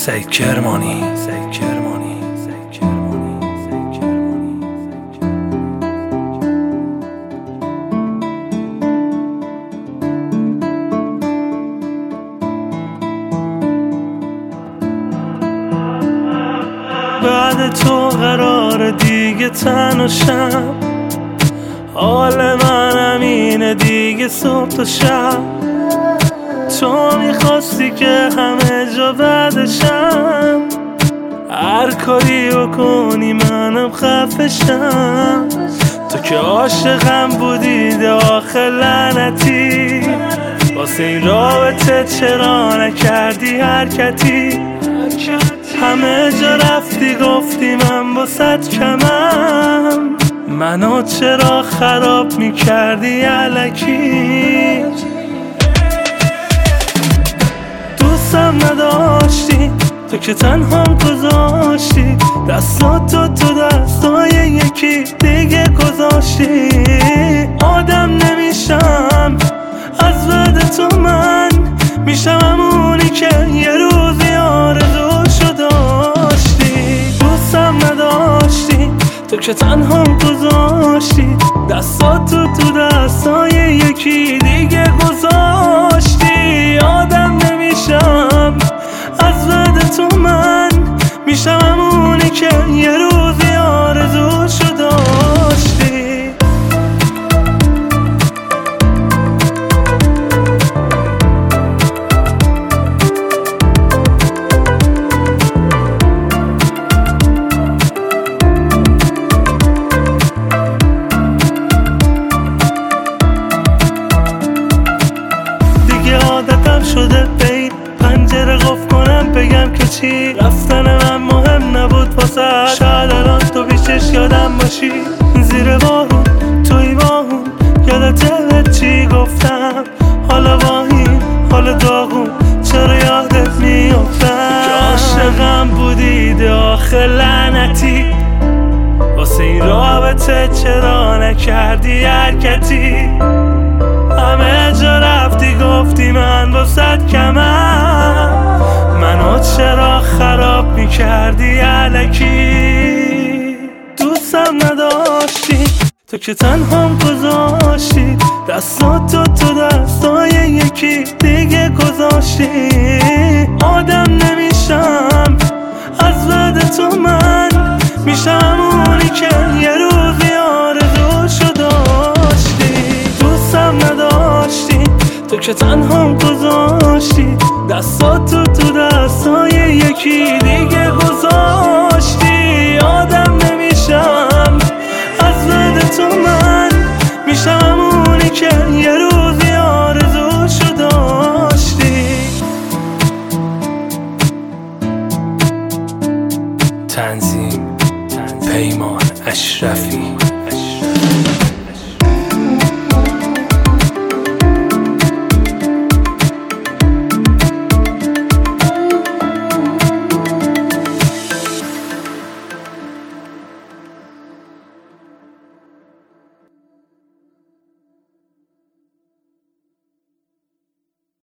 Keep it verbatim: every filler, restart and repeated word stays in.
سعید کرمانی سعید کرمانی سعید کرمانی سعید کرمانی بعد تو قرار دیگه تنها شم، حال من همینه دیگه صبح تا شب. تو میخواستی که همه جا بعدشم، هر کاری بکنی منم خفشم. تو که عاشقم بودی داخل لعنتی، واسه این رابطه چرا نکردی حرکتی؟ همه جا رفتی گفتی من باست کمم، منو چرا خراب میکردی الکی؟ دوستم نداشتی تو که تنهام گذاشتی، دستاتو تو دستای یکی دیگه گذاشتی. آدم نمیشم از بعد تو، من میشم همونی که یه روزی آرزوشو داشتی. دوستم نداشتی تو که تنهام گذاشتی، دستاتو تو دستای یکی دیگه گذاشتی. آدم نمیشم از بعد تو، من میشم همونی که یه روزی آرزوشو داشتی. عادتم شده بین پنجره قفل کنم بگم که چی، رفتن من مهم نبود واسه. شاید الان تو بیشش یادم باشی، زیر بارون توی باهون یادت چی گفتم. حالا واهیم حالا داغون چرا یادت میافتم؟ که عاشقم بودی داخل لعنتی، واسه این رابطه چرا نکردی حرکتی؟ همه جا رفتی گفتی من باست کمم، منو چرا خراب میکردی الکی؟ دوستم نداشتی تو که تنهام گذاشتی، دستاتو تو دستای یکی دیگه گذاشتی. آدم نمیشم از بعد تو، من میشم همونی که یه روزی آرزوشو داشتی. دوستم نداشتی تو که تنهام گذاشتی، دستاتو تو دستای یکی دیگه گذاشتی. آدم نمیشم از بعد تو، من میشم همونی که یه روزی آرزوشو داشتی. تنظیم پیمان اشرفی.